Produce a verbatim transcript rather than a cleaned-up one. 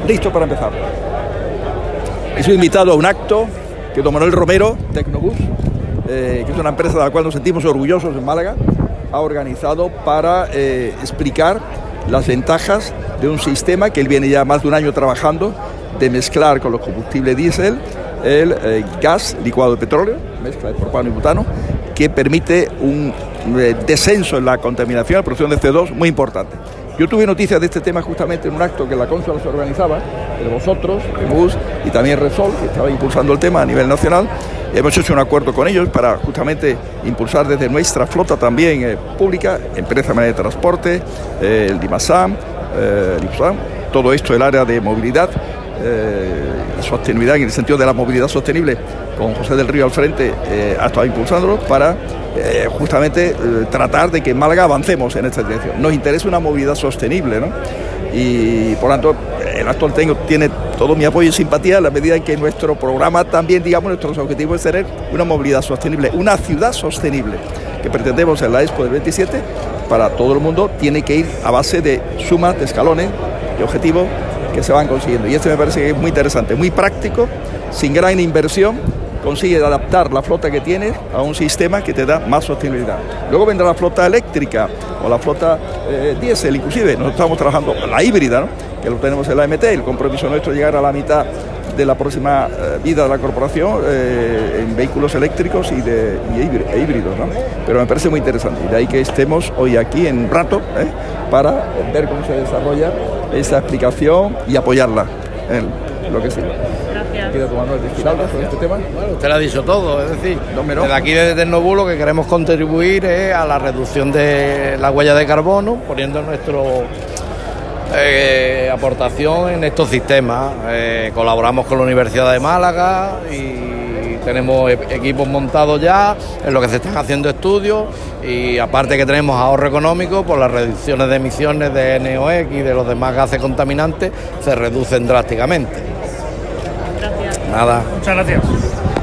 listos para empezar. He sido invitado a un acto que don Manuel Romero, Tecnobús, eh, que es una empresa de la cual nos sentimos orgullosos en Málaga, ha organizado para eh, explicar las ventajas de un sistema que él viene ya más de un año trabajando, de mezclar con los combustibles diésel el eh, gas licuado de petróleo, mezcla de propano y butano, que permite un eh, descenso en la contaminación, la producción de C O dos muy importante. Yo tuve noticias de este tema justamente en un acto que la Consola se organizaba, de vosotros, Tecnobús y también Repsol, que estaba impulsando el tema a nivel nacional. Hemos hecho un acuerdo con ellos para justamente impulsar desde nuestra flota también eh, pública, Empresa de Transporte, eh, el DIMASAM, eh, el IPSAM, todo esto el área de movilidad, eh, sostenibilidad en el sentido de la movilidad sostenible, con José del Río al frente, eh, ha estado impulsándolo para eh, justamente eh, tratar de que en Málaga avancemos en esta dirección. Nos interesa una movilidad sostenible, ¿no? Y por lo tanto el actual tengo, tiene todo mi apoyo y simpatía en la medida en que nuestro programa también, digamos, nuestros objetivos es tener una movilidad sostenible, una ciudad sostenible que pretendemos en la Expo del veintisiete para todo el mundo. Tiene que ir a base de sumas, de escalones, de objetivos que se van consiguiendo, y este me parece que es muy interesante, muy práctico, sin gran inversión, consigue adaptar la flota que tienes a un sistema que te da más sostenibilidad. Luego vendrá la flota eléctrica o la flota eh, diésel, inclusive nosotros estamos trabajando la híbrida, ¿no?, que lo tenemos en la M T, el compromiso nuestro es llegar a la mitad de la próxima eh, vida de la corporación eh, en vehículos eléctricos y, de, y e híbridos, ¿no? Pero me parece muy interesante, y de ahí que estemos hoy aquí en un rato ¿eh? para ver cómo se desarrolla esa explicación y apoyarla en lo que sirva. Gracias. ¿Quiere tomar decir algo sobre este tema? Bueno, usted lo ha dicho todo, es decir, desde aquí desde Tecnobús lo que queremos contribuir es a la reducción de la huella de carbono, poniendo nuestro eh, aportación en estos sistemas. Eh, colaboramos con la Universidad de Málaga y tenemos equipos montados ya en lo que se están haciendo estudios, y aparte que tenemos ahorro económico por las reducciones de emisiones de N O X y de los demás gases contaminantes se reducen drásticamente. Gracias. Nada. Muchas gracias.